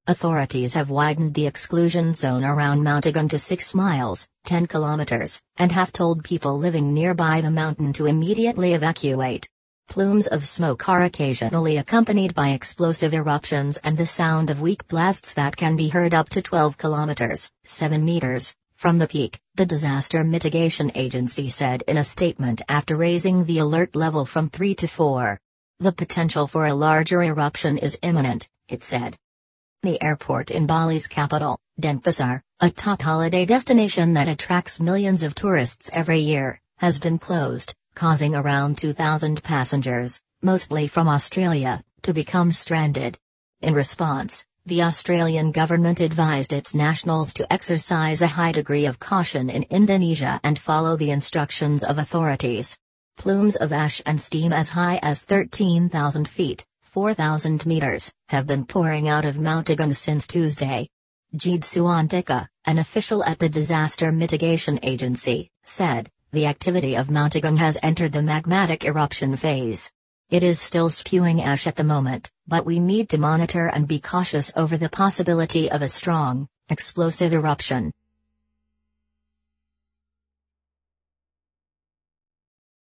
authorities have widened the exclusion zone around Mount Agung to 6 miles, 10 kilometers, and have told people living nearby the mountain to immediately evacuate. Plumes of smoke are occasionally accompanied by explosive eruptions and the sound of weak blasts that can be heard up to 12 kilometers, 7 meters, from the peak, the Disaster Mitigation Agency said in a statement after raising the alert level from 3 to 4. The potential for a larger eruption is imminent, it said. The airport in Bali's capital, Denpasar, a top holiday destination that attracts millions of tourists every year, has been closed, causing around 2,000 passengers, mostly from Australia, to become stranded. In response, the Australian government advised its nationals to exercise a high degree of caution in Indonesia and follow the instructions of authorities. Plumes of ash and steam as high as 13,000 feet, 4,000 meters, have been pouring out of Mount Agung since Tuesday. Jeed Suwantika, an official at the Disaster Mitigation Agency, said, "The activity of Mount Agung has entered the magmatic eruption phase. It is still spewing ash at the moment, but we need to monitor and be cautious over the possibility of a strong, explosive eruption."